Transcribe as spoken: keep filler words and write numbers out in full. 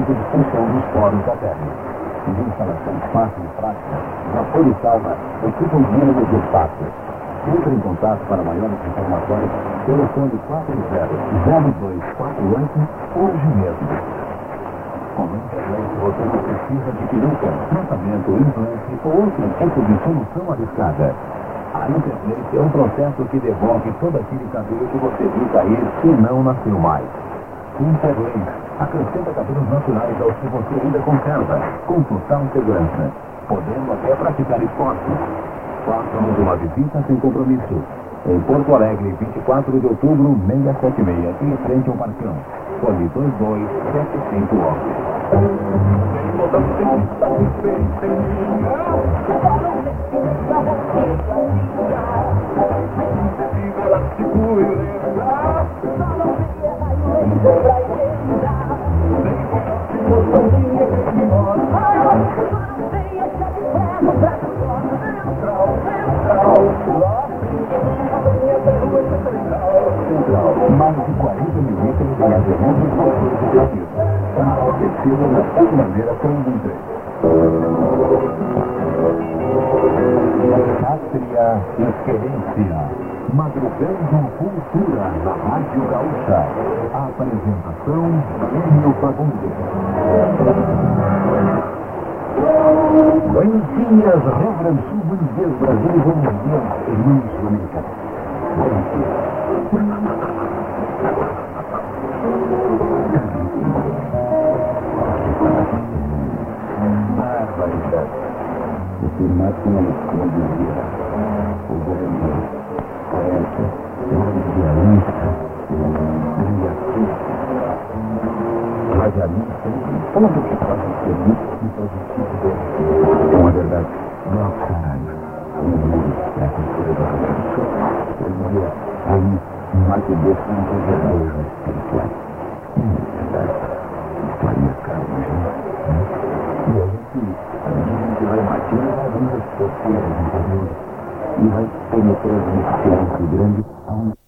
de função dos poros da Terra. De instalação fácil e prática, vapor e sauna ocupam mínimos espaços. Entre em contato para maiores informações, telefone quatro zero zero dois quatro oito hoje mesmo. Com a internet você não precisa de peruca, tratamento, implante ou outro tipo de solução arriscada. A internet é um processo que devolve todo aquele cabelo que você viu cair e não nasceu mais. Interlink acrescenta cabelos naturais aos que você ainda conserva, com total segurança, podendo até praticar esporte. Faça-nos uma visita sem compromisso. Em Porto Alegre, vinte e quatro de outubro, seiscentos e setenta e seis, em frente ao Parcão. Fone dois dois sete cinco mais de quarenta mil itens em adesivos autoexecutivos. Oferecido na Bandeira três Pátria Experiência. Madrugando Cultura na Rádio Gaúcha. A apresentação Enio Fagundes. Buenos dias, Rio Grande do Sul, buenos dias, Brasil, buenos dias, irmãos dominicanos. Buenos dias. Barbaridade. O firmato como dizia o grande poeta, radialista, criatura, radialista, todo que pode ser muito positivo dele. É uma verdade. Nossa, caralho. O mundo é a cultura da revolução. Ele dizia aí, mais de Deus não tem verdadeiro espiritual. É verdade. História, cara, imagina. E a gente, a gente vai batendo, vai vendo as pessoas, entendeu? E vai penetrando nesse silêncio grande, aonde